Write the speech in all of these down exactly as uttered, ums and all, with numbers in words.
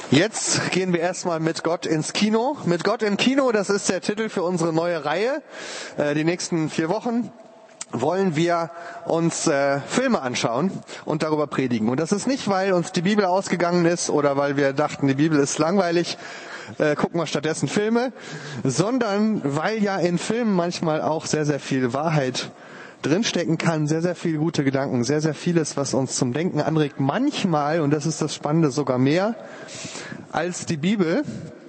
Jetzt gehen wir erstmal mit Gott ins Kino. Mit Gott im Kino, das ist der Titel für unsere neue Reihe. Äh, die nächsten vier Wochen wollen wir uns äh, Filme anschauen und darüber predigen. Und das ist nicht, weil uns die Bibel ausgegangen ist oder weil wir dachten, die Bibel ist langweilig, äh, gucken wir stattdessen Filme, sondern weil ja in Filmen manchmal auch sehr, sehr viel Wahrheit drinstecken kann, sehr, sehr viele gute Gedanken, sehr, sehr vieles, was uns zum Denken anregt. Manchmal, und das ist das Spannende, sogar mehr als die Bibel,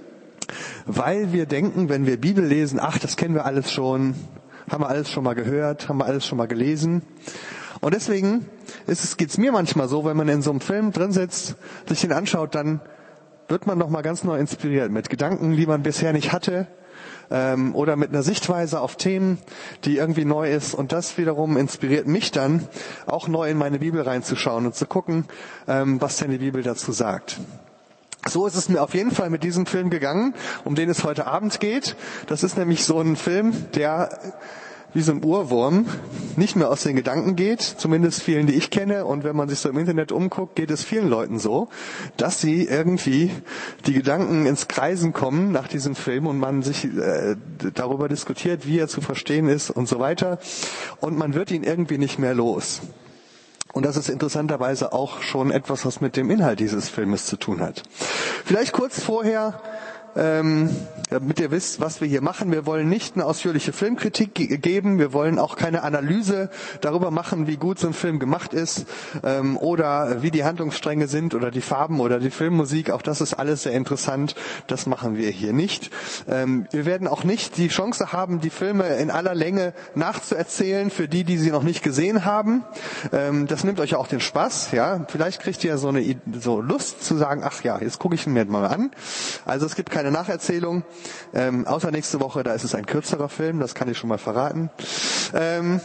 weil wir denken, wenn wir Bibel lesen, ach, das kennen wir alles schon, haben wir alles schon mal gehört, haben wir alles schon mal gelesen. Und deswegen ist es, geht's mir manchmal so, wenn man in so einem Film drin sitzt, sich den anschaut, dann wird man nochmal ganz neu inspiriert mit Gedanken, die man bisher nicht hatte, ähm, oder mit einer Sichtweise auf Themen, die irgendwie neu ist. Und das wiederum inspiriert mich dann, auch neu in meine Bibel reinzuschauen und zu gucken, ähm, was denn die Bibel dazu sagt. So ist es mir auf jeden Fall mit diesem Film gegangen, um den es heute Abend geht. Das ist nämlich so ein Film, der wie so ein Ohrwurm nicht mehr aus den Gedanken geht, zumindest vielen, die ich kenne. Und wenn man sich so im Internet umguckt, geht es vielen Leuten so, dass sie irgendwie die Gedanken ins Kreisen kommen nach diesem Film und man sich äh, darüber diskutiert, wie er zu verstehen ist und so weiter. Und man wird ihn irgendwie nicht mehr los. Und das ist interessanterweise auch schon etwas, was mit dem Inhalt dieses Filmes zu tun hat. Vielleicht kurz vorher, ähm, damit ihr wisst, was wir hier machen. Wir wollen nicht eine ausführliche Filmkritik ge- geben. Wir wollen auch keine Analyse darüber machen, wie gut so ein Film gemacht ist, ähm, oder wie die Handlungsstränge sind oder die Farben oder die Filmmusik. Auch das ist alles sehr interessant. Das machen wir hier nicht. Ähm, wir werden auch nicht die Chance haben, die Filme in aller Länge nachzuerzählen für die, die sie noch nicht gesehen haben. Ähm, das nimmt euch auch den Spaß. Ja, vielleicht kriegt ihr so eine so Lust zu sagen, ach ja, jetzt gucke ich ihn mir mal an. Also es gibt keine Nacherzählung, ähm, außer nächste Woche, da ist es ein kürzerer Film, das kann ich schon mal verraten. Ähm,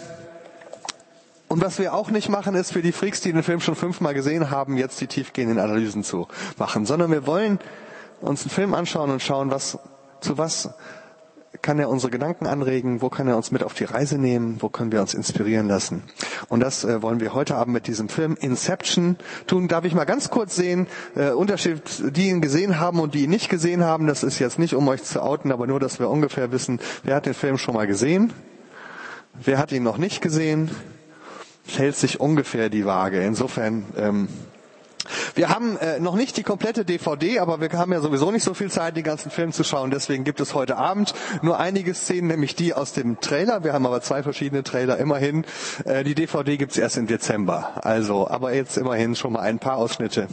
und was wir auch nicht machen, ist für die Freaks, die den Film schon fünfmal gesehen haben, jetzt die tiefgehenden Analysen zu machen, sondern wir wollen uns einen Film anschauen und schauen, was zu was kann er unsere Gedanken anregen, wo kann er uns mit auf die Reise nehmen, wo können wir uns inspirieren lassen. Und das äh, wollen wir heute Abend mit diesem Film Inception tun. Darf ich mal ganz kurz sehen, äh, Unterschied, die ihn gesehen haben und die ihn nicht gesehen haben. Das ist jetzt nicht, um euch zu outen, aber nur, dass wir ungefähr wissen, wer hat den Film schon mal gesehen, wer hat ihn noch nicht gesehen. Hält sich ungefähr die Waage. Insofern... Ähm, Wir haben äh, noch nicht die komplette D V D, aber wir haben ja sowieso nicht so viel Zeit, den ganzen Film zu schauen. Deswegen gibt es heute Abend nur einige Szenen, nämlich die aus dem Trailer. Wir haben aber zwei verschiedene Trailer immerhin. Äh, die D V D gibt's erst im Dezember. Also, aber jetzt immerhin schon mal ein paar Ausschnitte.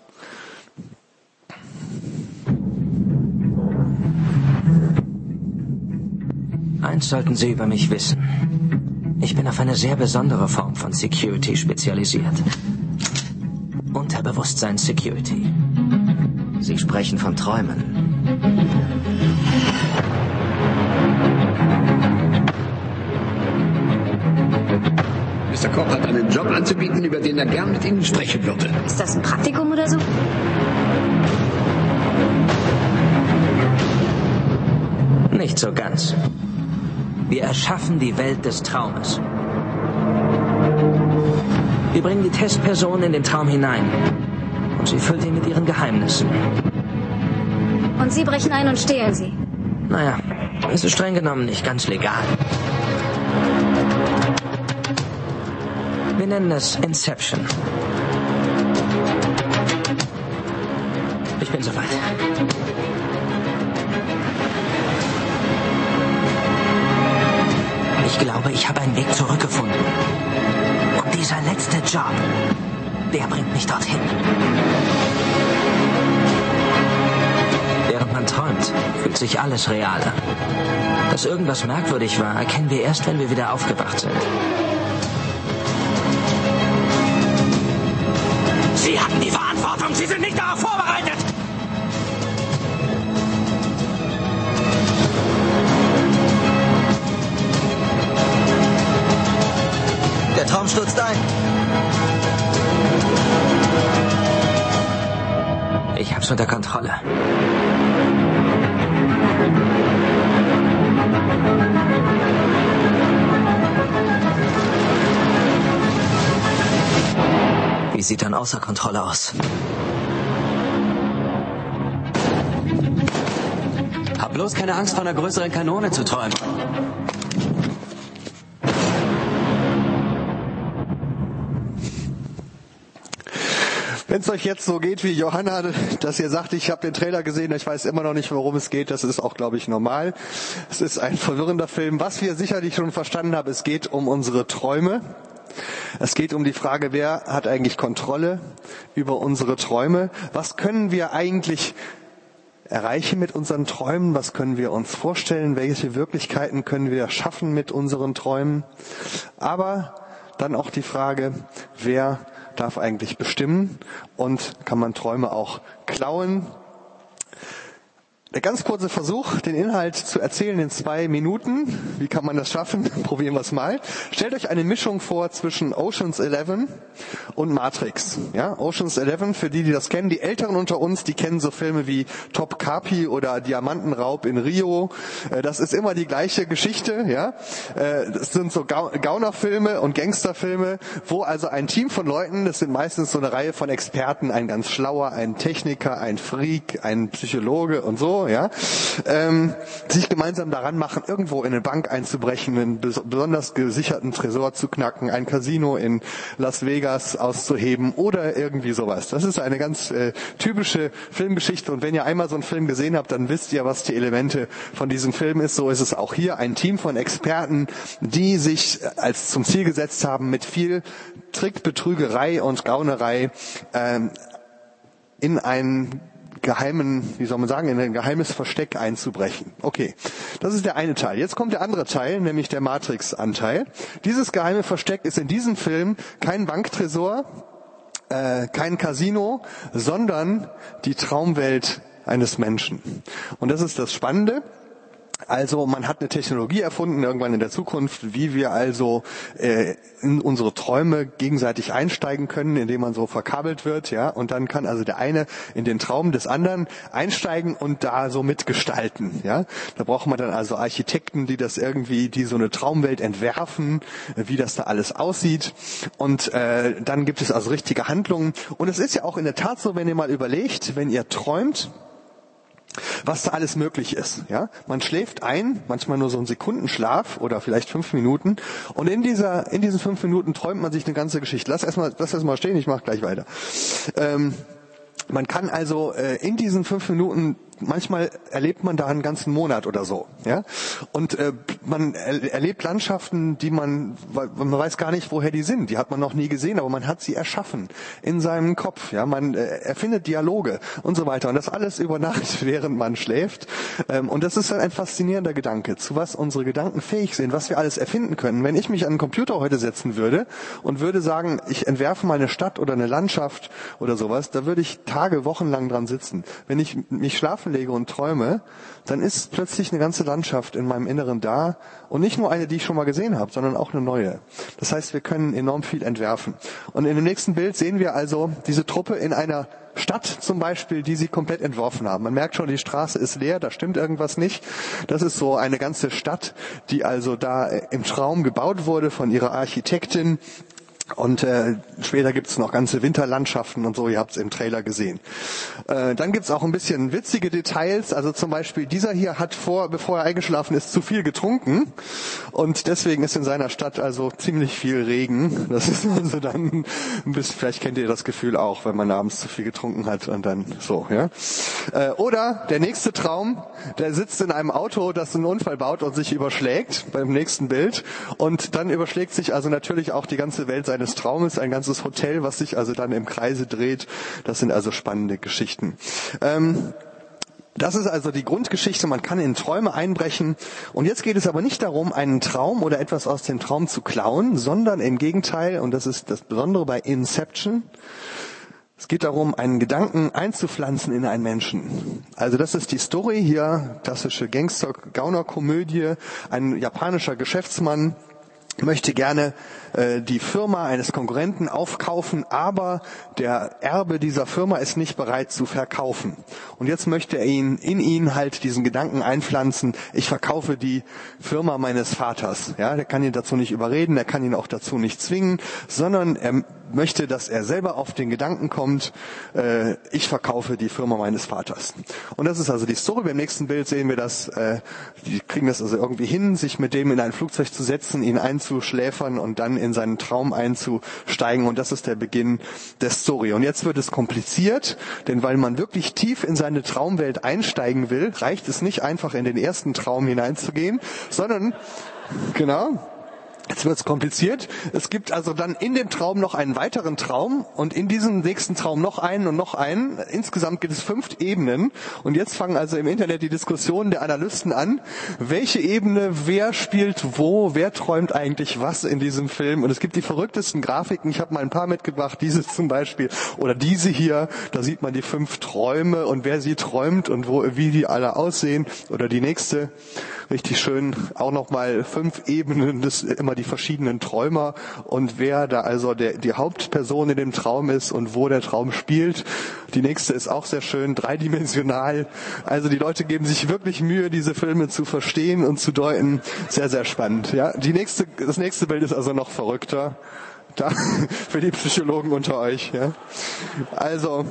Eins sollten Sie über mich wissen. Ich bin auf eine sehr besondere Form von Security spezialisiert. Unterbewusstseins-Security. Sie sprechen von Träumen. Mister Koch hat einen Job anzubieten, über den er gern mit Ihnen sprechen würde. Ist das ein Praktikum oder so? Nicht so ganz. Wir erschaffen die Welt des Traumes. Wir bringen die Testperson in den Traum hinein und sie füllt ihn mit ihren Geheimnissen. Und Sie brechen ein und stehlen sie? Naja, es ist streng genommen nicht ganz legal. Wir nennen es Inception. Ich bin soweit. Ich glaube, ich habe einen Weg zurückgefunden. Und dieser letzte Job, der bringt mich dorthin. Während man träumt, fühlt sich alles realer. Dass irgendwas merkwürdig war, erkennen wir erst, wenn wir wieder aufgewacht sind. Sie hatten die Verantwortung, Sie sind nicht darauf vorbereitet! Der Traum stürzt ein. Ich hab's unter Kontrolle. Wie sieht dann außer Kontrolle aus? Bloß keine Angst, von einer größeren Kanone zu träumen. Wenn es euch jetzt so geht wie Johanna, dass ihr sagt, ich habe den Trailer gesehen, ich weiß immer noch nicht, worum es geht, das ist auch, glaube ich, normal. Es ist ein verwirrender Film. Was wir sicherlich schon verstanden haben, es geht um unsere Träume. Es geht um die Frage, wer hat eigentlich Kontrolle über unsere Träume? Was können wir eigentlich erreichen mit unseren Träumen? Was können wir uns vorstellen? Welche Wirklichkeiten können wir schaffen mit unseren Träumen? Aber dann auch die Frage, wer darf eigentlich bestimmen und kann man Träume auch klauen? Der ganz kurze Versuch, den Inhalt zu erzählen in zwei Minuten. Wie kann man das schaffen? Probieren wir es mal. Stellt euch eine Mischung vor zwischen Ocean's Eleven und Matrix. Ja, Ocean's Eleven, für die, die das kennen, die Älteren unter uns, die kennen so Filme wie Top Kapi oder Diamantenraub in Rio. Das ist immer die gleiche Geschichte. Ja, das sind so Gaunerfilme und Gangsterfilme, wo also ein Team von Leuten, das sind meistens so eine Reihe von Experten, ein ganz schlauer, ein Techniker, ein Freak, ein Psychologe und so, ja, ähm, sich gemeinsam daran machen, irgendwo in eine Bank einzubrechen, einen bes- besonders gesicherten Tresor zu knacken, ein Casino in Las Vegas auszuheben oder irgendwie sowas. Das ist eine ganz äh, typische Filmgeschichte, und wenn ihr einmal so einen Film gesehen habt, dann wisst ihr, was die Elemente von diesem Film ist. So ist es auch hier. Ein Team von Experten, die sich als zum Ziel gesetzt haben, mit viel Trick, Betrügerei und Gaunerei ähm, in einen geheimen, wie soll man sagen, in ein geheimes Versteck einzubrechen. Okay, das ist der eine Teil. Jetzt kommt der andere Teil, nämlich der Matrix-Anteil. Dieses geheime Versteck ist in diesem Film kein Banktresor, äh, kein Casino, sondern die Traumwelt eines Menschen. Und das ist das Spannende. Also man hat eine Technologie erfunden, irgendwann in der Zukunft, wie wir also äh, in unsere Träume gegenseitig einsteigen können, indem man so verkabelt wird, ja, und dann kann also der eine in den Traum des anderen einsteigen und da so mitgestalten, ja. Da braucht man dann also Architekten, die das irgendwie, die so eine Traumwelt entwerfen, wie das da alles aussieht, und äh, dann gibt es also richtige Handlungen. Und es ist ja auch in der Tat so, wenn ihr mal überlegt, wenn ihr träumt, was da alles möglich ist, ja. Man schläft ein, manchmal nur so einen Sekundenschlaf oder vielleicht fünf Minuten, und in dieser, in diesen fünf Minuten träumt man sich eine ganze Geschichte. Lass erstmal, lass erstmal stehen, ich mache gleich weiter. Ähm, man kann also äh, in diesen fünf Minuten, manchmal erlebt man da einen ganzen Monat oder so, ja. Und äh, man er, erlebt Landschaften, die man, man weiß gar nicht, woher die sind. Die hat man noch nie gesehen, aber man hat sie erschaffen in seinem Kopf, ja. Man äh, erfindet Dialoge und so weiter. Und das alles über Nacht, während man schläft. Ähm, und das ist halt ein faszinierender Gedanke, zu was unsere Gedanken fähig sind, was wir alles erfinden können. Wenn ich mich an einen Computer heute setzen würde und würde sagen, ich entwerfe mal eine Stadt oder eine Landschaft oder sowas, da würde ich Tage, Wochen lang dran sitzen. Wenn ich mich schlafen lege und träume, dann ist plötzlich eine ganze Landschaft in meinem Inneren da, und nicht nur eine, die ich schon mal gesehen habe, sondern auch eine neue. Das heißt, wir können enorm viel entwerfen. Und in dem nächsten Bild sehen wir also diese Truppe in einer Stadt zum Beispiel, die sie komplett entworfen haben. Man merkt schon, die Straße ist leer, da stimmt irgendwas nicht. Das ist so eine ganze Stadt, die also da im Traum gebaut wurde von ihrer Architektin. Und äh, später gibt's noch ganze Winterlandschaften und so, ihr habt's im Trailer gesehen. Äh, dann gibt's auch ein bisschen witzige Details, also zum Beispiel dieser hier hat vor, bevor er eingeschlafen ist, zu viel getrunken, und deswegen ist in seiner Stadt also ziemlich viel Regen. Das ist also dann ein bisschen, vielleicht kennt ihr das Gefühl auch, wenn man abends zu viel getrunken hat und dann so, ja. Äh, oder der nächste Traum, der sitzt in einem Auto, das einen Unfall baut und sich überschlägt, beim nächsten Bild, und dann überschlägt sich also natürlich auch die ganze Welt eines Traumes, ein ganzes Hotel, was sich also dann im Kreise dreht. Das sind also spannende Geschichten. Ähm, das ist also die Grundgeschichte. Man kann in Träume einbrechen. Und jetzt geht es aber nicht darum, einen Traum oder etwas aus dem Traum zu klauen, sondern im Gegenteil, und das ist das Besondere bei Inception, es geht darum, einen Gedanken einzupflanzen in einen Menschen. Also das ist die Story hier, klassische Gangster-Gauner-Komödie. Ein japanischer Geschäftsmann möchte gerne äh, die Firma eines Konkurrenten aufkaufen, aber der Erbe dieser Firma ist nicht bereit zu verkaufen. Und jetzt möchte er ihn, in ihn halt diesen Gedanken einpflanzen, ich verkaufe die Firma meines Vaters. Ja, der kann ihn dazu nicht überreden, er kann ihn auch dazu nicht zwingen, sondern er möchte, dass er selber auf den Gedanken kommt, äh, ich verkaufe die Firma meines Vaters. Und das ist also die Story. Beim nächsten Bild sehen wir das, äh, die kriegen das also irgendwie hin, sich mit dem in ein Flugzeug zu setzen, ihn einzuschläfern und dann in seinen Traum einzusteigen. Und das ist der Beginn der Story. Und jetzt wird es kompliziert, denn weil man wirklich tief in seine Traumwelt einsteigen will, reicht es nicht einfach in den ersten Traum hineinzugehen, sondern, genau, jetzt wird es kompliziert. Es gibt also dann in dem Traum noch einen weiteren Traum und in diesem nächsten Traum noch einen und noch einen. Insgesamt gibt es fünf Ebenen. Und jetzt fangen also im Internet die Diskussionen der Analysten an. Welche Ebene, wer spielt wo, wer träumt eigentlich was in diesem Film? Und es gibt die verrücktesten Grafiken. Ich habe mal ein paar mitgebracht. Diese zum Beispiel oder diese hier. Da sieht man die fünf Träume und wer sie träumt und wo, wie die alle aussehen. Oder die nächste. Richtig schön. Auch nochmal fünf Ebenen des immer die verschiedenen Träumer und wer da also der, die Hauptperson in dem Traum ist und wo der Traum spielt. Die nächste ist auch sehr schön, dreidimensional. Also die Leute geben sich wirklich Mühe, diese Filme zu verstehen und zu deuten. Sehr, sehr spannend. Ja, die nächste, das nächste Bild ist also noch verrückter. Da, für die Psychologen unter euch. Ja. Also,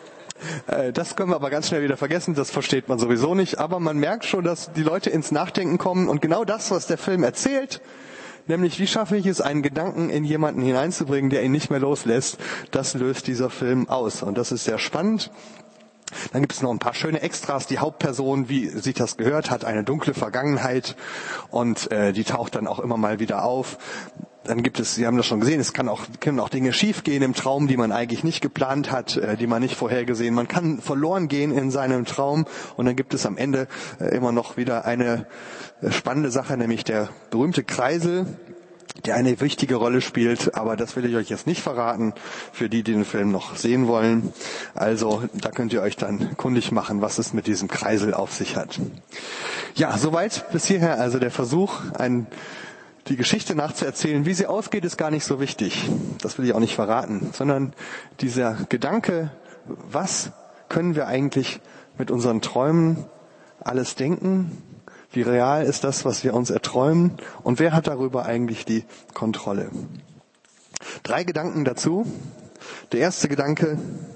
das können wir aber ganz schnell wieder vergessen, das versteht man sowieso nicht. Aber man merkt schon, dass die Leute ins Nachdenken kommen und genau das, was der Film erzählt, nämlich wie schaffe ich es, einen Gedanken in jemanden hineinzubringen, der ihn nicht mehr loslässt, das löst dieser Film aus. Und das ist sehr spannend. Dann gibt es noch ein paar schöne Extras. Die Hauptperson, wie sich das gehört, hat eine dunkle Vergangenheit und äh, die taucht dann auch immer mal wieder auf. Dann gibt es, Sie haben das schon gesehen, es kann auch, können auch Dinge schiefgehen im Traum, die man eigentlich nicht geplant hat, äh, die man nicht vorhergesehen. Man kann verloren gehen in seinem Traum und dann gibt es am Ende äh, immer noch wieder eine äh, spannende Sache, nämlich der berühmte Kreisel, der eine wichtige Rolle spielt, aber das will ich euch jetzt nicht verraten, für die, die den Film noch sehen wollen. Also da könnt ihr euch dann kundig machen, was es mit diesem Kreisel auf sich hat. Ja, soweit bis hierher also der Versuch, ein die Geschichte nachzuerzählen. Wie sie ausgeht, ist gar nicht so wichtig. Das will ich auch nicht verraten. Sondern dieser Gedanke, was können wir eigentlich mit unseren Träumen alles denken? Wie real ist das, was wir uns erträumen? Und wer hat darüber eigentlich die Kontrolle? Drei Gedanken dazu. Der erste Gedanke,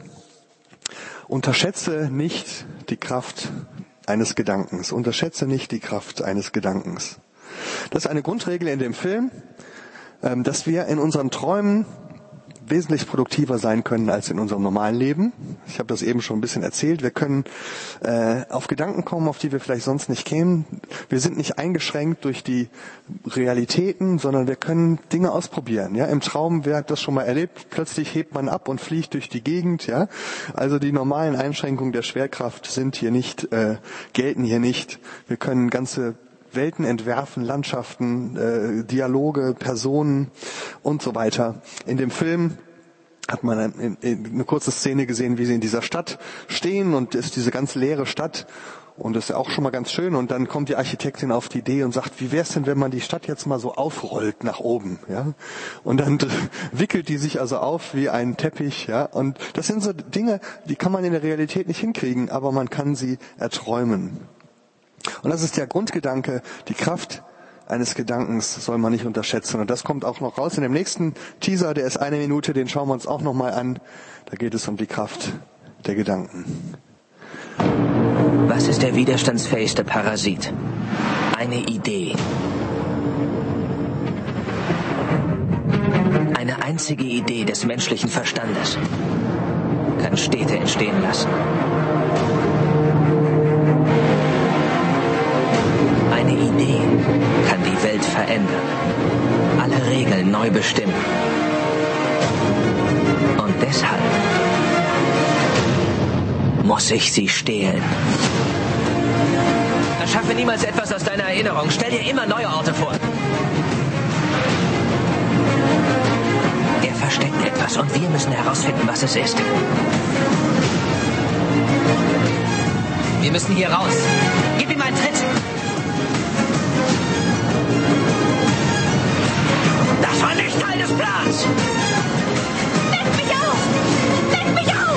unterschätze nicht die Kraft eines Gedankens. Unterschätze nicht die Kraft eines Gedankens. Das ist eine Grundregel in dem Film, dass wir in unseren Träumen wesentlich produktiver sein können als in unserem normalen Leben. Ich habe das eben schon ein bisschen erzählt. Wir können äh, auf Gedanken kommen, auf die wir vielleicht sonst nicht kämen. Wir sind nicht eingeschränkt durch die Realitäten, sondern wir können Dinge ausprobieren. Ja, im Traum, wer hat das schon mal erlebt? Plötzlich hebt man ab und fliegt durch die Gegend. Ja, also die normalen Einschränkungen der Schwerkraft sind hier nicht, äh, gelten hier nicht. Wir können ganze Welten entwerfen, Landschaften, äh, Dialoge, Personen und so weiter. In dem Film hat man eine, eine kurze Szene gesehen, wie sie in dieser Stadt stehen und ist diese ganz leere Stadt und das ist auch schon mal ganz schön und dann kommt die Architektin auf die Idee und sagt, wie wär's denn, wenn man die Stadt jetzt mal so aufrollt nach oben, ja? Und dann wickelt die sich also auf wie ein Teppich, ja? Und das sind so Dinge, die kann man in der Realität nicht hinkriegen, aber man kann sie erträumen. Und das ist der Grundgedanke, die Kraft eines Gedankens soll man nicht unterschätzen. Und das kommt auch noch raus in dem nächsten Teaser, der ist eine Minute, den schauen wir uns auch nochmal an. Da geht es um die Kraft der Gedanken. Was ist der widerstandsfähigste Parasit? Eine Idee. Eine einzige Idee des menschlichen Verstandes kann Städte entstehen lassen. Eine Idee kann die Welt verändern, alle Regeln neu bestimmen. Und deshalb muss ich sie stehlen. Erschaffe niemals etwas aus deiner Erinnerung. Stell dir immer neue Orte vor. Er versteckt etwas und wir müssen herausfinden, was es ist. Wir müssen hier raus. Gib ihm einen Tritt. war nicht Teil des Plans! Weckt mich auf! Weckt mich auf!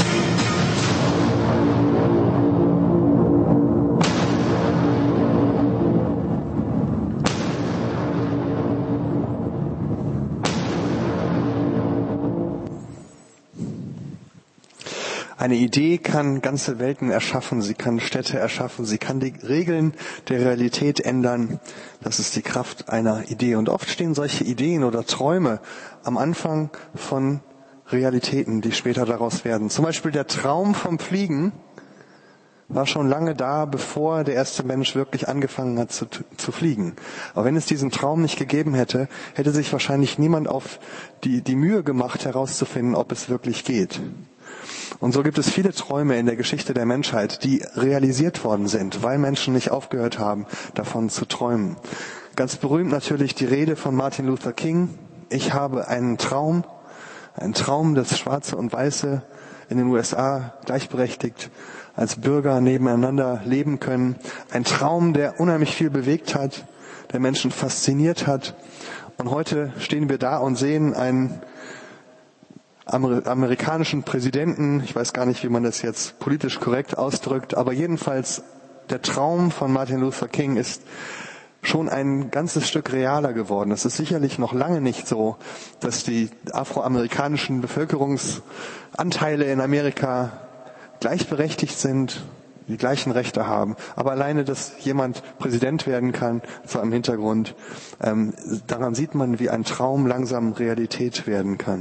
Eine Idee kann ganze Welten erschaffen, sie kann Städte erschaffen, sie kann die Regeln der Realität ändern. Das ist die Kraft einer Idee. Und oft stehen solche Ideen oder Träume am Anfang von Realitäten, die später daraus werden. Zum Beispiel der Traum vom Fliegen war schon lange da, bevor der erste Mensch wirklich angefangen hat zu, zu fliegen. Aber wenn es diesen Traum nicht gegeben hätte, hätte sich wahrscheinlich niemand auf die, die Mühe gemacht, herauszufinden, ob es wirklich geht. Und so gibt es viele Träume in der Geschichte der Menschheit, die realisiert worden sind, weil Menschen nicht aufgehört haben, davon zu träumen. Ganz berühmt natürlich die Rede von Martin Luther King. Ich habe einen Traum, einen Traum, dass Schwarze und Weiße in den U S A gleichberechtigt als Bürger nebeneinander leben können. Ein Traum, der unheimlich viel bewegt hat, der Menschen fasziniert hat. Und heute stehen wir da und sehen einen amerikanischen Präsidenten, ich weiß gar nicht, wie man das jetzt politisch korrekt ausdrückt, aber jedenfalls der Traum von Martin Luther King ist schon ein ganzes Stück realer geworden. Es ist sicherlich noch lange nicht so, dass die afroamerikanischen Bevölkerungsanteile in Amerika gleichberechtigt sind, die gleichen Rechte haben. Aber alleine, dass jemand Präsident werden kann, vor einem Hintergrund, ähm, daran sieht man, wie ein Traum langsam Realität werden kann.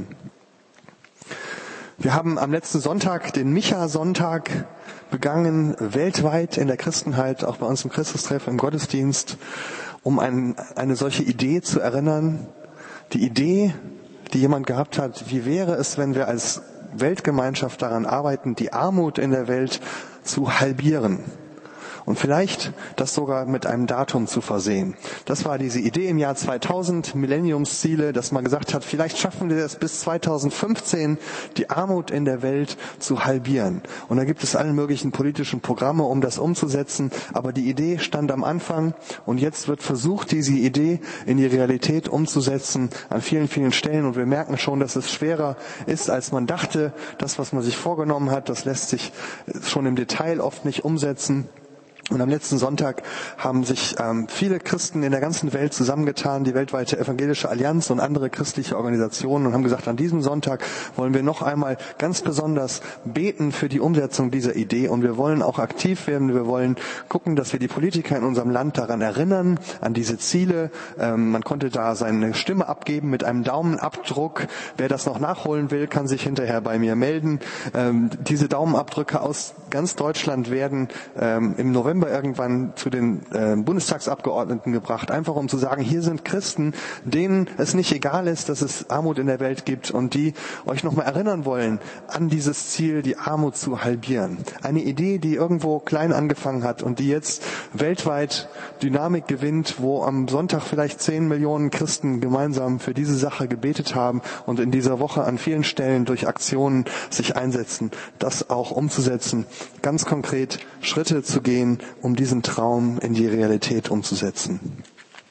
Wir haben am letzten Sonntag, den Micha-Sonntag, begangen, weltweit in der Christenheit, auch bei uns im Christustreff, im Gottesdienst, um ein, eine solche Idee zu erinnern. Die Idee, die jemand gehabt hat, wie wäre es, wenn wir als Weltgemeinschaft daran arbeiten, die Armut in der Welt zu halbieren. Und vielleicht das sogar mit einem Datum zu versehen. Das war diese Idee im Jahr zweitausend, Millenniumsziele, dass man gesagt hat, vielleicht schaffen wir es bis zweitausendfünfzehn, die Armut in der Welt zu halbieren. Und da gibt es alle möglichen politischen Programme, um das umzusetzen. Aber die Idee stand am Anfang und jetzt wird versucht, diese Idee in die Realität umzusetzen an vielen, vielen Stellen. Und wir merken schon, dass es schwerer ist, als man dachte. Das, was man sich vorgenommen hat, das lässt sich schon im Detail oft nicht umsetzen. Und am letzten Sonntag haben sich ähm, viele Christen in der ganzen Welt zusammengetan, die weltweite Evangelische Allianz und andere christliche Organisationen, und haben gesagt, an diesem Sonntag wollen wir noch einmal ganz besonders beten für die Umsetzung dieser Idee. Und wir wollen auch aktiv werden. Wir wollen gucken, dass wir die Politiker in unserem Land daran erinnern, an diese Ziele. Ähm, man konnte da seine Stimme abgeben mit einem Daumenabdruck. Wer das noch nachholen will, kann sich hinterher bei mir melden. Ähm, diese Daumenabdrücke aus ganz Deutschland werden ähm, im November irgendwann zu den äh, Bundestagsabgeordneten gebracht, einfach um zu sagen, hier sind Christen, denen es nicht egal ist, dass es Armut in der Welt gibt und die euch nochmal erinnern wollen an dieses Ziel, die Armut zu halbieren. Eine Idee, die irgendwo klein angefangen hat und die jetzt weltweit Dynamik gewinnt, wo am Sonntag vielleicht zehn Millionen Christen gemeinsam für diese Sache gebetet haben und in dieser Woche an vielen Stellen durch Aktionen sich einsetzen, das auch umzusetzen, ganz konkret Schritte zu gehen, um diesen Traum in die Realität umzusetzen.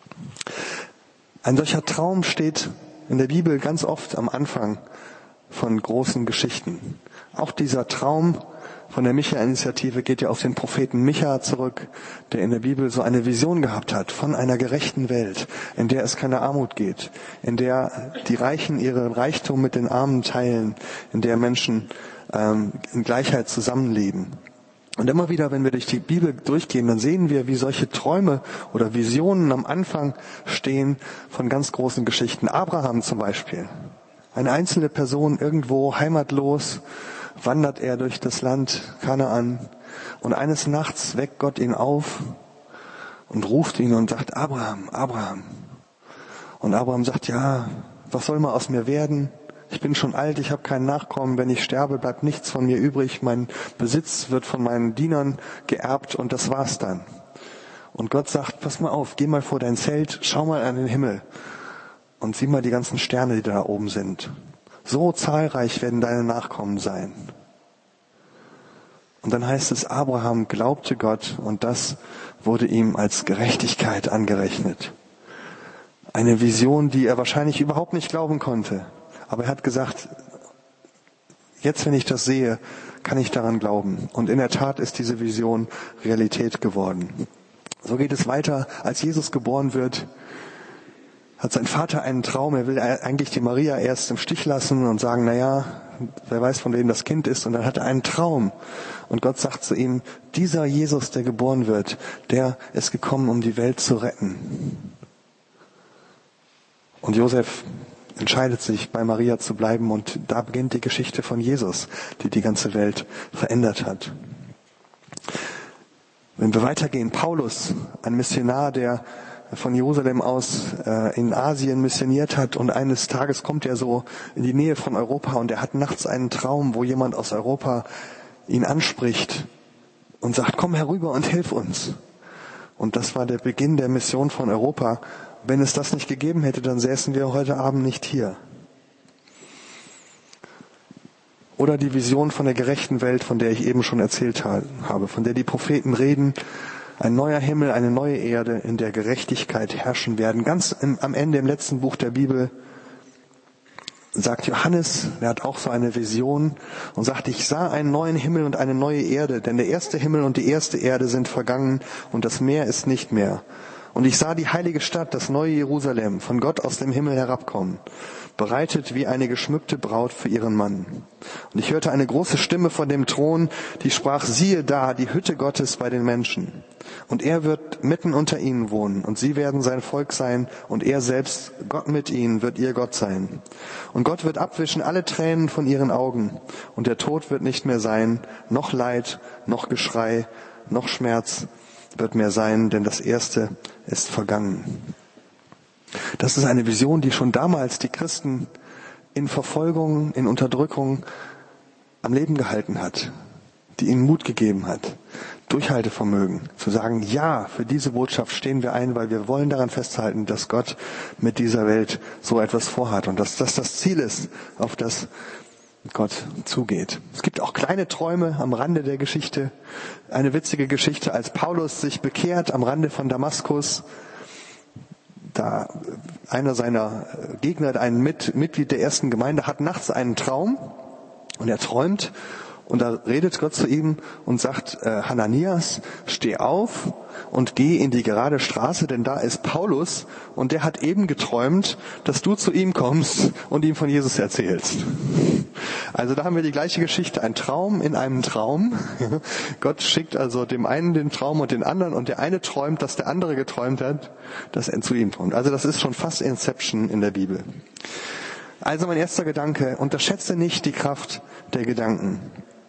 Ein solcher Traum steht in der Bibel ganz oft am Anfang von großen Geschichten. Auch dieser Traum von der Micha-Initiative geht ja auf den Propheten Micha zurück, der in der Bibel so eine Vision gehabt hat von einer gerechten Welt, in der es keine Armut geht, in der die Reichen ihren Reichtum mit den Armen teilen, in der Menschen ähm, in Gleichheit zusammenleben. Und immer wieder, wenn wir durch die Bibel durchgehen, dann sehen wir, wie solche Träume oder Visionen am Anfang stehen von ganz großen Geschichten. Abraham zum Beispiel. Eine einzelne Person irgendwo heimatlos wandert er durch das Land Kanaan und eines Nachts weckt Gott ihn auf und ruft ihn und sagt, Abraham, Abraham. Und Abraham sagt, ja, was soll mal aus mir werden? Ich bin schon alt, ich habe keinen Nachkommen. Wenn ich sterbe, bleibt nichts von mir übrig. Mein Besitz wird von meinen Dienern geerbt und das war's dann. Und Gott sagt, pass mal auf, geh mal vor dein Zelt, schau mal an den Himmel und sieh mal die ganzen Sterne, die da oben sind. So zahlreich werden deine Nachkommen sein. Und dann heißt es, Abraham glaubte Gott und das wurde ihm als Gerechtigkeit angerechnet. Eine Vision, die er wahrscheinlich überhaupt nicht glauben konnte. Aber er hat gesagt, jetzt, wenn ich das sehe, kann ich daran glauben. Und in der Tat ist diese Vision Realität geworden. So geht es weiter. Als Jesus geboren wird, hat sein Vater einen Traum. Er will eigentlich die Maria erst im Stich lassen und sagen, na ja, wer weiß, von wem das Kind ist. Und dann hat er einen Traum. Und Gott sagt zu ihm, dieser Jesus, der geboren wird, der ist gekommen, um die Welt zu retten. Und Josef entscheidet sich, bei Maria zu bleiben. Und da beginnt die Geschichte von Jesus, die die ganze Welt verändert hat. Wenn wir weitergehen, Paulus, ein Missionar, der von Jerusalem aus äh, in Asien missioniert hat, und eines Tages kommt er so in die Nähe von Europa und er hat nachts einen Traum, wo jemand aus Europa ihn anspricht und sagt, komm herüber und hilf uns. Und das war der Beginn der Mission von Europa. Wenn es das nicht gegeben hätte, dann säßen wir heute Abend nicht hier. Oder die Vision von der gerechten Welt, von der ich eben schon erzählt habe, von der die Propheten reden. Ein neuer Himmel, eine neue Erde, in der Gerechtigkeit herrschen werden. Ganz im, am Ende, im letzten Buch der Bibel, sagt Johannes, der hat auch so eine Vision und sagt, ich sah einen neuen Himmel und eine neue Erde, denn der erste Himmel und die erste Erde sind vergangen und das Meer ist nicht mehr. Und ich sah die heilige Stadt, das neue Jerusalem, von Gott aus dem Himmel herabkommen, bereitet wie eine geschmückte Braut für ihren Mann. Und ich hörte eine große Stimme von dem Thron, die sprach, siehe da, die Hütte Gottes bei den Menschen. Und er wird mitten unter ihnen wohnen, und sie werden sein Volk sein, und er selbst, Gott mit ihnen, wird ihr Gott sein. Und Gott wird abwischen alle Tränen von ihren Augen, und der Tod wird nicht mehr sein, noch Leid, noch Geschrei, noch Schmerz wird mehr sein, denn das Erste ist vergangen. Das ist eine Vision, die schon damals die Christen in Verfolgung, in Unterdrückung am Leben gehalten hat, die ihnen Mut gegeben hat, Durchhaltevermögen, zu sagen, ja, für diese Botschaft stehen wir ein, weil wir wollen daran festhalten, dass Gott mit dieser Welt so etwas vorhat und dass das das Ziel ist, auf das Gott zugeht. Es gibt auch kleine Träume am Rande der Geschichte. Eine witzige Geschichte, als Paulus sich bekehrt am Rande von Damaskus, da einer seiner Gegner, ein Mitglied der ersten Gemeinde, hat nachts einen Traum und er träumt und da redet Gott zu ihm und sagt, äh, Hananias, steh auf und geh in die gerade Straße, denn da ist Paulus und der hat eben geträumt, dass du zu ihm kommst und ihm von Jesus erzählst. Also da haben wir die gleiche Geschichte, ein Traum in einem Traum. Gott schickt also dem einen den Traum und den anderen und der eine träumt, dass der andere geträumt hat, dass er zu ihm kommt. Also das ist schon fast Inception in der Bibel. Also mein erster Gedanke, unterschätze nicht die Kraft der Gedanken.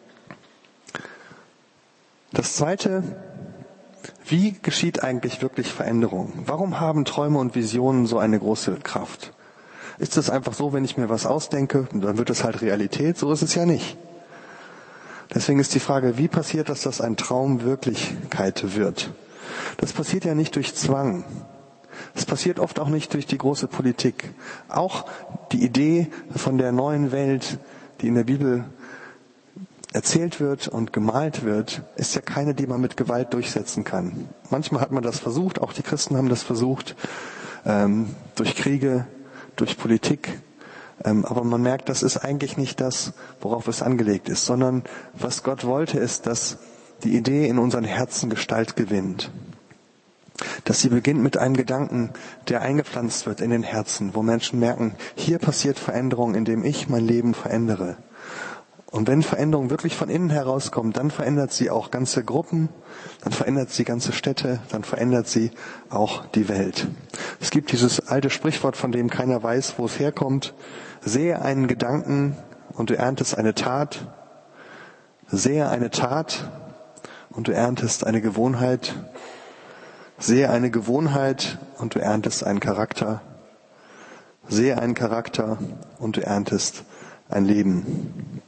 Das zweite, wie geschieht eigentlich wirklich Veränderung? Warum haben Träume und Visionen so eine große Kraft? Ist es einfach so, wenn ich mir was ausdenke, dann wird es halt Realität? So ist es ja nicht. Deswegen ist die Frage, wie passiert das, dass ein Traum Wirklichkeit wird? Das passiert ja nicht durch Zwang. Es passiert oft auch nicht durch die große Politik. Auch die Idee von der neuen Welt, die in der Bibel erzählt wird und gemalt wird, ist ja keine, die man mit Gewalt durchsetzen kann. Manchmal hat man das versucht, auch die Christen haben das versucht, ähm, durch Kriege, durch Politik. Ähm, aber man merkt, das ist eigentlich nicht das, worauf es angelegt ist, sondern was Gott wollte, ist, dass die Idee in unseren Herzen Gestalt gewinnt. Dass sie beginnt mit einem Gedanken, der eingepflanzt wird in den Herzen, wo Menschen merken, hier passiert Veränderung, indem ich mein Leben verändere. Und wenn Veränderung wirklich von innen herauskommt, dann verändert sie auch ganze Gruppen, dann verändert sie ganze Städte, dann verändert sie auch die Welt. Es gibt dieses alte Sprichwort, von dem keiner weiß, wo es herkommt. Sehe einen Gedanken und du erntest eine Tat. Sehe eine Tat und du erntest eine Gewohnheit. Sehe eine Gewohnheit und du erntest einen Charakter. Sehe einen Charakter und du erntest ein Leben.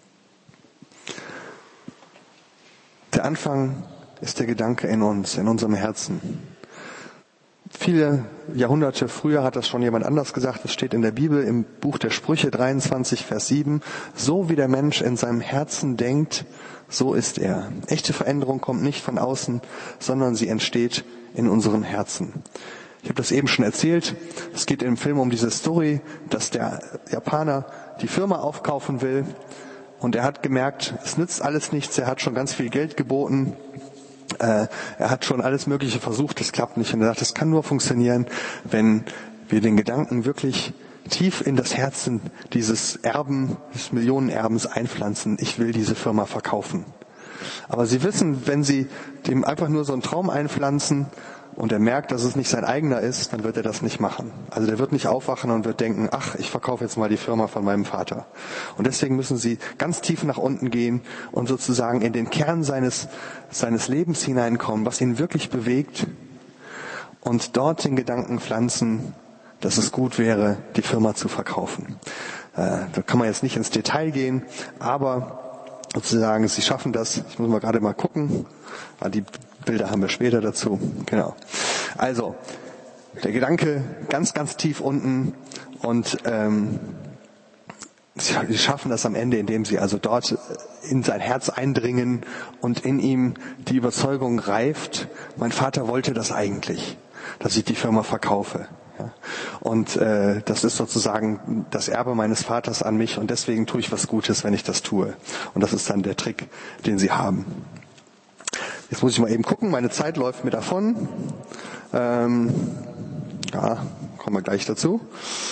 Der Anfang ist der Gedanke in uns, in unserem Herzen. Viele Jahrhunderte früher hat das schon jemand anders gesagt. Es steht in der Bibel im Buch der Sprüche dreiundzwanzig, Vers sieben. So wie der Mensch in seinem Herzen denkt, so ist er. Echte Veränderung kommt nicht von außen, sondern sie entsteht in unserem Herzen. Ich habe das eben schon erzählt. Es geht im Film um diese Story, dass der Japaner die Firma aufkaufen will. Und er hat gemerkt, es nützt alles nichts. Er hat schon ganz viel Geld geboten. Äh, er hat schon alles Mögliche versucht. Das klappt nicht. Und er sagt, es kann nur funktionieren, wenn wir den Gedanken wirklich tief in das Herzen dieses Erben, des Millionenerbens einpflanzen. Ich will diese Firma verkaufen. Aber sie wissen, wenn sie dem einfach nur so einen Traum einpflanzen und er merkt, dass es nicht sein eigener ist, dann wird er das nicht machen. Also der wird nicht aufwachen und wird denken, ach, ich verkaufe jetzt mal die Firma von meinem Vater. Und deswegen müssen sie ganz tief nach unten gehen und sozusagen in den Kern seines, seines Lebens hineinkommen, was ihn wirklich bewegt, und dort den Gedanken pflanzen, dass es gut wäre, die Firma zu verkaufen. Äh, da kann man jetzt nicht ins Detail gehen, aber sozusagen, sie schaffen das. Ich muss mal gerade mal gucken. Die Bilder haben wir später dazu. Genau. Also, der Gedanke ganz, ganz tief unten, und ähm, sie schaffen das am Ende, indem sie also dort in sein Herz eindringen und in ihm die Überzeugung reift, mein Vater wollte das eigentlich, dass ich die Firma verkaufe. Und äh, das ist sozusagen das Erbe meines Vaters an mich, und deswegen tue ich was Gutes, wenn ich das tue. Und das ist dann der Trick, den sie haben. Jetzt muss ich mal eben gucken, meine Zeit läuft mir davon. Ähm, ja, kommen wir gleich dazu.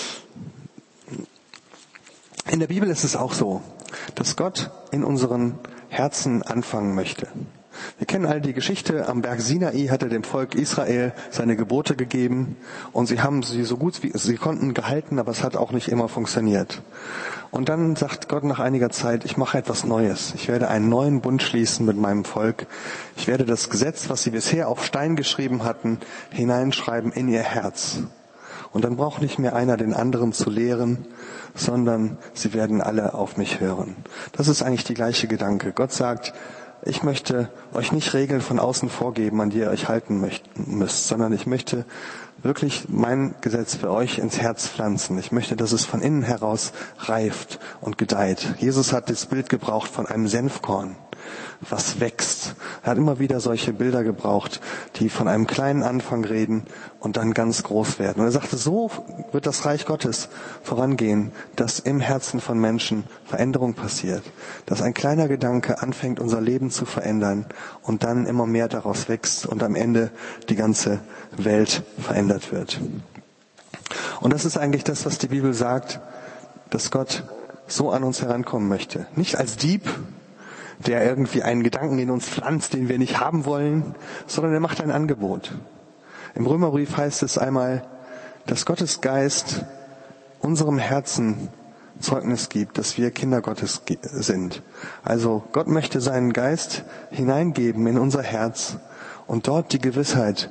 In der Bibel ist es auch so, dass Gott in unseren Herzen anfangen möchte. Wir kennen alle die Geschichte, am Berg Sinai hat er dem Volk Israel seine Gebote gegeben, und sie haben sie so gut wie sie konnten gehalten, aber es hat auch nicht immer funktioniert. Und dann sagt Gott nach einiger Zeit, ich mache etwas Neues. Ich werde einen neuen Bund schließen mit meinem Volk. Ich werde das Gesetz, was sie bisher auf Stein geschrieben hatten, hineinschreiben in ihr Herz. Und dann braucht nicht mehr einer den anderen zu lehren, sondern sie werden alle auf mich hören. Das ist eigentlich die gleiche Gedanke. Gott sagt, ich möchte euch nicht Regeln von außen vorgeben, an die ihr euch halten müsst, sondern ich möchte wirklich mein Gesetz für euch ins Herz pflanzen. Ich möchte, dass es von innen heraus reift und gedeiht. Jesus hat das Bild gebraucht von einem Senfkorn, was wächst. Er hat immer wieder solche Bilder gebraucht, die von einem kleinen Anfang reden und dann ganz groß werden. Und er sagte, so wird das Reich Gottes vorangehen, dass im Herzen von Menschen Veränderung passiert, dass ein kleiner Gedanke anfängt, unser Leben zu verändern und dann immer mehr daraus wächst und am Ende die ganze Welt verändert wird. Und das ist eigentlich das, was die Bibel sagt, dass Gott so an uns herankommen möchte. Nicht als Dieb, der irgendwie einen Gedanken in uns pflanzt, den wir nicht haben wollen, sondern er macht ein Angebot. Im Römerbrief heißt es einmal, dass Gottes Geist unserem Herzen Zeugnis gibt, dass wir Kinder Gottes sind. Also Gott möchte seinen Geist hineingeben in unser Herz und dort die Gewissheit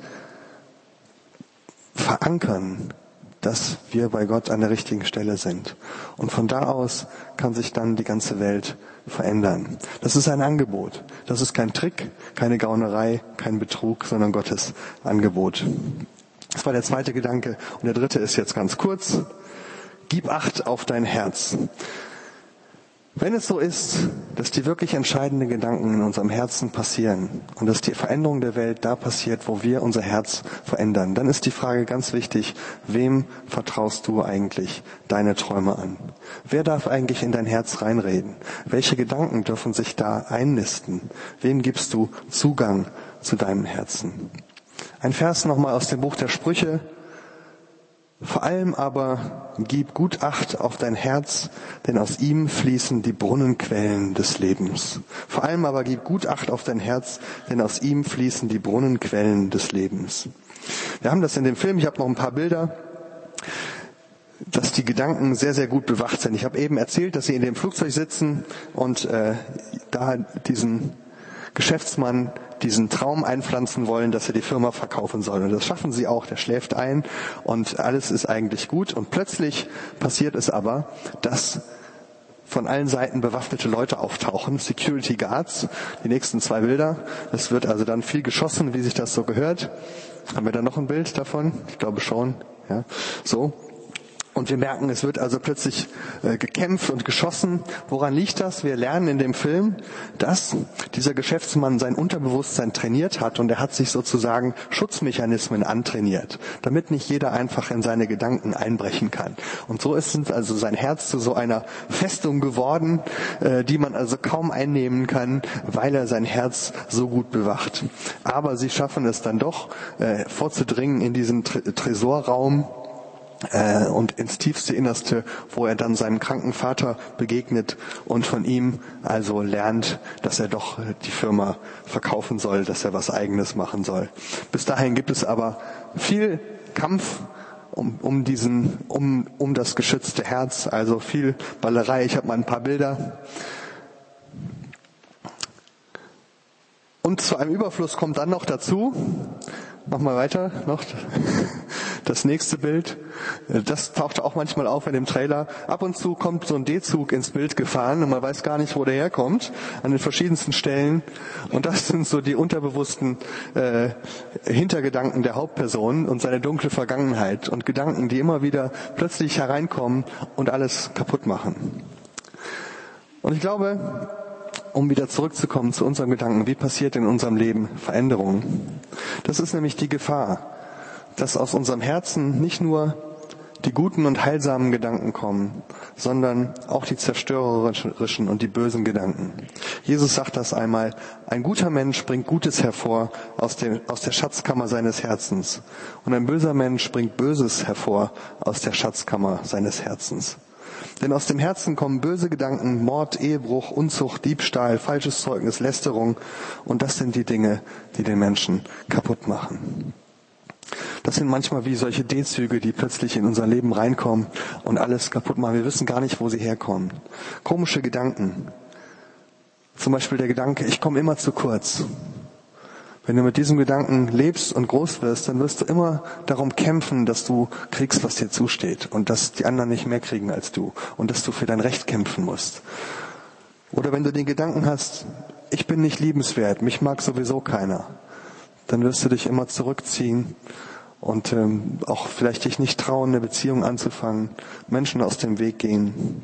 verankern, dass wir bei Gott an der richtigen Stelle sind. Und von da aus kann sich dann die ganze Welt verändern. Das ist ein Angebot. Das ist kein Trick, keine Gaunerei, kein Betrug, sondern Gottes Angebot. Das war der zweite Gedanke. Und der dritte ist jetzt ganz kurz. Gib Acht auf dein Herz. Wenn es so ist, dass die wirklich entscheidenden Gedanken in unserem Herzen passieren und dass die Veränderung der Welt da passiert, wo wir unser Herz verändern, dann ist die Frage ganz wichtig, wem vertraust du eigentlich deine Träume an? Wer darf eigentlich in dein Herz reinreden? Welche Gedanken dürfen sich da einnisten? Wem gibst du Zugang zu deinem Herzen? Ein Vers nochmal aus dem Buch der Sprüche. Vor allem aber gib gut Acht auf dein Herz, denn aus ihm fließen die Brunnenquellen des Lebens. Vor allem aber gib gut Acht auf dein Herz, denn aus ihm fließen die Brunnenquellen des Lebens. Wir haben das in dem Film, ich habe noch ein paar Bilder, dass die Gedanken sehr, sehr gut bewacht sind. Ich habe eben erzählt, dass sie in dem Flugzeug sitzen und äh, da diesen Geschäftsmann diesen Traum einpflanzen wollen, dass er die Firma verkaufen soll. Und das schaffen sie auch. Der schläft ein und alles ist eigentlich gut. Und plötzlich passiert es aber, dass von allen Seiten bewaffnete Leute auftauchen, Security Guards, die nächsten zwei Bilder. Es wird also dann viel geschossen, wie sich das so gehört. Haben wir da noch ein Bild davon? Ich glaube schon. Ja, so. Und wir merken, es wird also plötzlich äh, gekämpft und geschossen. Woran liegt das? Wir lernen in dem Film, dass dieser Geschäftsmann sein Unterbewusstsein trainiert hat und er hat sich sozusagen Schutzmechanismen antrainiert, damit nicht jeder einfach in seine Gedanken einbrechen kann. Und so ist also sein Herz zu so einer Festung geworden, äh, die man also kaum einnehmen kann, weil er sein Herz so gut bewacht. Aber sie schaffen es dann doch, äh, vorzudringen in diesen Tre- Tresorraum, Äh, und ins tiefste Innerste, wo er dann seinem kranken Vater begegnet und von ihm also lernt, dass er doch die Firma verkaufen soll, dass er was Eigenes machen soll. Bis dahin gibt es aber viel Kampf um, um diesen, um, um das geschützte Herz, also viel Ballerei. Ich habe mal ein paar Bilder. Und zu einem Überfluss kommt dann noch dazu, mach mal weiter, noch das nächste Bild. Das taucht auch manchmal auf in dem Trailer. Ab und zu kommt so ein D-Zug ins Bild gefahren und man weiß gar nicht, wo der herkommt, an den verschiedensten Stellen. Und das sind so die unterbewussten äh, Hintergedanken der Hauptperson und seine dunkle Vergangenheit und Gedanken, die immer wieder plötzlich hereinkommen und alles kaputt machen. Und ich glaube, um wieder zurückzukommen zu unserem Gedanken, wie passiert in unserem Leben Veränderung? Das ist nämlich die Gefahr, dass aus unserem Herzen nicht nur die guten und heilsamen Gedanken kommen, sondern auch die zerstörerischen und die bösen Gedanken. Jesus sagt das einmal: Ein guter Mensch bringt Gutes hervor aus der, aus der Schatzkammer seines Herzens, und ein böser Mensch bringt Böses hervor aus der Schatzkammer seines Herzens. Denn aus dem Herzen kommen böse Gedanken, Mord, Ehebruch, Unzucht, Diebstahl, falsches Zeugnis, Lästerung, und das sind die Dinge, die den Menschen kaputt machen. Das sind manchmal wie solche D-Züge, die plötzlich in unser Leben reinkommen und alles kaputt machen. Wir wissen gar nicht, wo sie herkommen. Komische Gedanken. Zum Beispiel der Gedanke, ich komme immer zu kurz. Wenn du mit diesem Gedanken lebst und groß wirst, dann wirst du immer darum kämpfen, dass du kriegst, was dir zusteht, und dass die anderen nicht mehr kriegen als du und dass du für dein Recht kämpfen musst. Oder wenn du den Gedanken hast, ich bin nicht liebenswert, mich mag sowieso keiner, dann wirst du dich immer zurückziehen und ähm, auch vielleicht dich nicht trauen, eine Beziehung anzufangen, Menschen aus dem Weg gehen.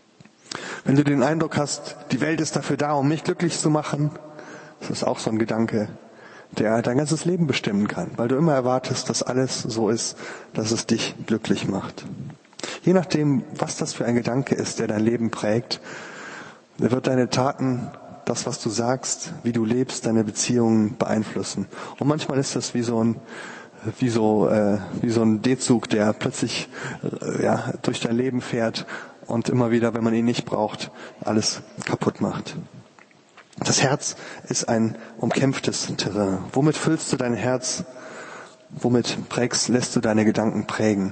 Wenn du den Eindruck hast, die Welt ist dafür da, um mich glücklich zu machen, das ist auch so ein Gedanke, der dein ganzes Leben bestimmen kann, weil du immer erwartest, dass alles so ist, dass es dich glücklich macht. Je nachdem, was das für ein Gedanke ist, der dein Leben prägt, wird deine Taten, das, was du sagst, wie du lebst, deine Beziehungen beeinflussen. Und manchmal ist das wie so ein wie so äh, wie so ein D-Zug, der plötzlich äh, ja durch dein Leben fährt und immer wieder, wenn man ihn nicht braucht, alles kaputt macht. Das Herz ist ein umkämpftes Terrain. Womit füllst du dein Herz? Womit prägst, lässt du deine Gedanken prägen?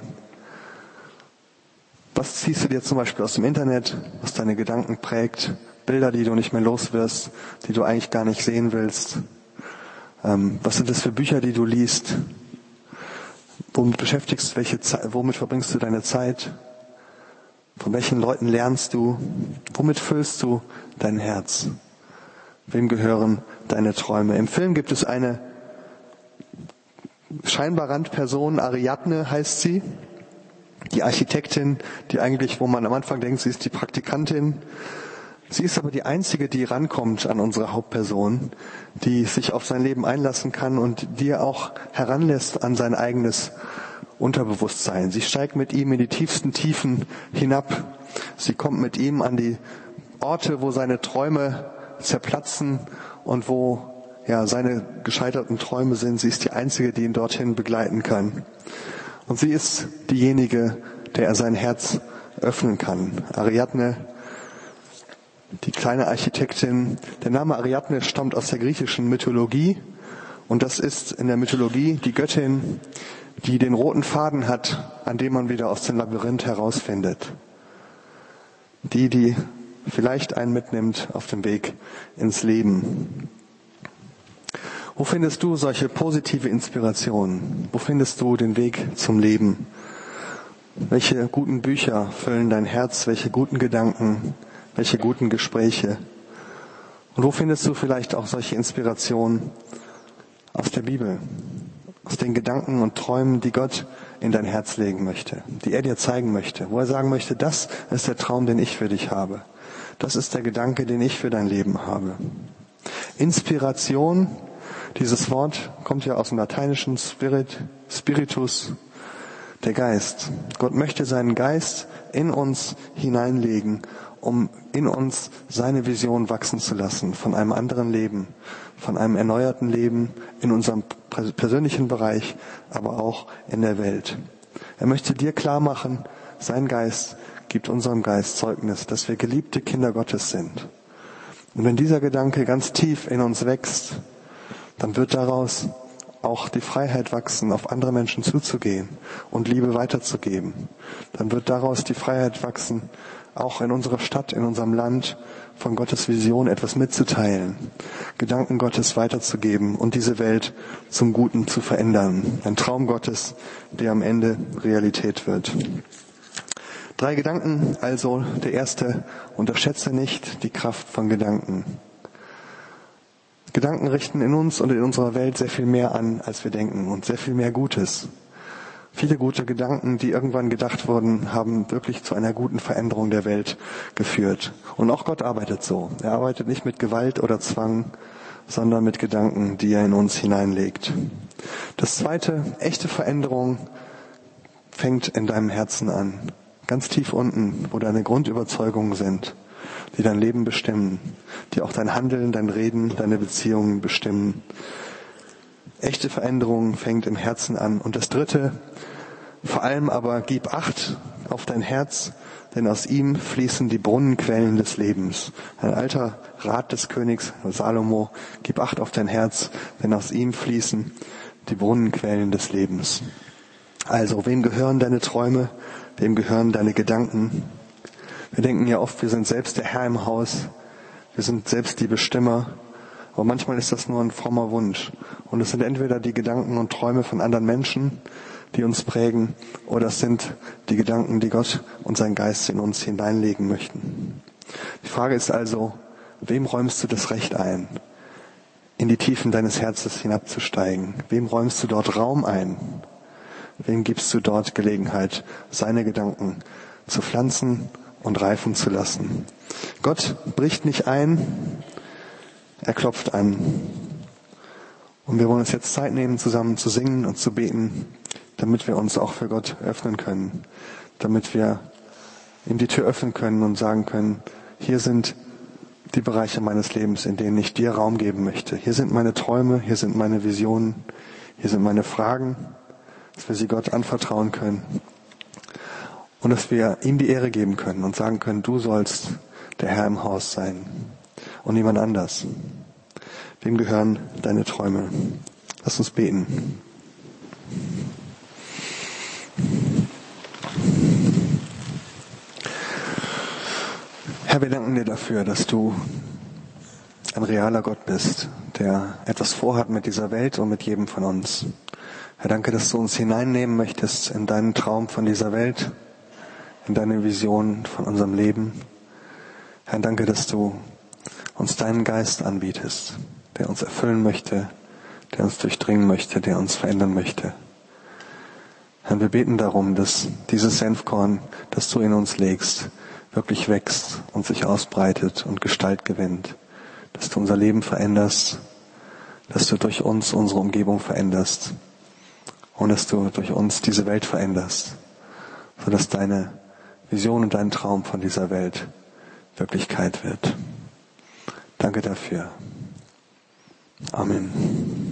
Was ziehst du dir zum Beispiel aus dem Internet, was deine Gedanken prägt? Bilder, die du nicht mehr los wirst, die du eigentlich gar nicht sehen willst. Ähm, was sind das für Bücher, die du liest? Womit beschäftigst du, welche Zeit, womit verbringst du deine Zeit? Von welchen Leuten lernst du? Womit füllst du dein Herz? Wem gehören deine Träume? Im Film gibt es eine scheinbar Randperson, Ariadne heißt sie, die Architektin, die eigentlich, wo man am Anfang denkt, sie ist die Praktikantin. Sie ist aber die einzige, die rankommt an unsere Hauptperson, die sich auf sein Leben einlassen kann und die er auch heranlässt an sein eigenes Unterbewusstsein. Sie steigt mit ihm in die tiefsten Tiefen hinab. Sie kommt mit ihm an die Orte, wo seine Träume zerplatzen und wo ja seine gescheiterten Träume sind. Sie ist die einzige, die ihn dorthin begleiten kann. Und sie ist diejenige, der er sein Herz öffnen kann. Ariadne, die kleine Architektin. Der Name Ariadne stammt aus der griechischen Mythologie, und das ist in der Mythologie die Göttin, die den roten Faden hat, an dem man wieder aus dem Labyrinth herausfindet. Die, die vielleicht einen mitnimmt auf dem Weg ins Leben. Wo findest du solche positive Inspirationen? Wo findest du den Weg zum Leben? Welche guten Bücher füllen dein Herz? Welche guten Gedanken? Welche guten Gespräche? Und wo findest du vielleicht auch solche Inspirationen aus der Bibel? Aus den Gedanken und Träumen, die Gott in dein Herz legen möchte, die er dir zeigen möchte, wo er sagen möchte, das ist der Traum, den ich für dich habe. Das ist der Gedanke, den ich für dein Leben habe. Inspiration, dieses Wort kommt ja aus dem lateinischen Spirit, Spiritus, der Geist. Gott möchte seinen Geist in uns hineinlegen, um in uns seine Vision wachsen zu lassen von einem anderen Leben, von einem erneuerten Leben in unserem persönlichen Bereich, aber auch in der Welt. Er möchte dir klar machen, sein Geist gibt unserem Geist Zeugnis, dass wir geliebte Kinder Gottes sind. Und wenn dieser Gedanke ganz tief in uns wächst, dann wird daraus auch die Freiheit wachsen, auf andere Menschen zuzugehen und Liebe weiterzugeben. Dann wird daraus die Freiheit wachsen, auch in unserer Stadt, in unserem Land von Gottes Vision etwas mitzuteilen, Gedanken Gottes weiterzugeben und diese Welt zum Guten zu verändern. Ein Traum Gottes, der am Ende Realität wird. Drei Gedanken, also der erste, unterschätze nicht die Kraft von Gedanken. Gedanken richten in uns und in unserer Welt sehr viel mehr an, als wir denken und sehr viel mehr Gutes. Viele gute Gedanken, die irgendwann gedacht wurden, haben wirklich zu einer guten Veränderung der Welt geführt. Und auch Gott arbeitet so. Er arbeitet nicht mit Gewalt oder Zwang, sondern mit Gedanken, die er in uns hineinlegt. Das zweite, echte Veränderung fängt in deinem Herzen an. Ganz tief unten, wo deine Grundüberzeugungen sind, die dein Leben bestimmen, die auch dein Handeln, dein Reden, deine Beziehungen bestimmen. Echte Veränderung fängt im Herzen an. Und das dritte, vor allem aber gib Acht auf dein Herz, denn aus ihm fließen die Brunnenquellen des Lebens. Ein alter Rat des Königs Salomo, gib Acht auf dein Herz, denn aus ihm fließen die Brunnenquellen des Lebens. Also, wem gehören deine Träume? Wem gehören deine Gedanken? Wir denken ja oft, wir sind selbst der Herr im Haus. Wir sind selbst die Bestimmer. Aber manchmal ist das nur ein frommer Wunsch. Und es sind entweder die Gedanken und Träume von anderen Menschen, die uns prägen, oder es sind die Gedanken, die Gott und sein Geist in uns hineinlegen möchten. Die Frage ist also, wem räumst du das Recht ein, in die Tiefen deines Herzens hinabzusteigen? Wem räumst du dort Raum ein? Wem gibst du dort Gelegenheit, seine Gedanken zu pflanzen und reifen zu lassen? Gott bricht nicht ein, er klopft an. Und wir wollen uns jetzt Zeit nehmen, zusammen zu singen und zu beten, damit wir uns auch für Gott öffnen können, damit wir ihm die Tür öffnen können und sagen können, hier sind die Bereiche meines Lebens, in denen ich dir Raum geben möchte. Hier sind meine Träume, hier sind meine Visionen, hier sind meine Fragen, dass wir sie Gott anvertrauen können und dass wir ihm die Ehre geben können und sagen können, du sollst der Herr im Haus sein und niemand anders. Wem gehören deine Träume? Lass uns beten. Herr, wir danken dir dafür, dass du ein realer Gott bist, der etwas vorhat mit dieser Welt und mit jedem von uns. Herr, danke, dass du uns hineinnehmen möchtest in deinen Traum von dieser Welt, in deine Vision von unserem Leben. Herr, danke, dass du uns deinen Geist anbietest, der uns erfüllen möchte, der uns durchdringen möchte, der uns verändern möchte. Herr, wir beten darum, dass dieses Senfkorn, das du in uns legst, wirklich wächst und sich ausbreitet und Gestalt gewinnt, dass du unser Leben veränderst, dass du durch uns unsere Umgebung veränderst und dass du durch uns diese Welt veränderst, sodass deine Vision und dein Traum von dieser Welt Wirklichkeit wird. Danke dafür. Amen.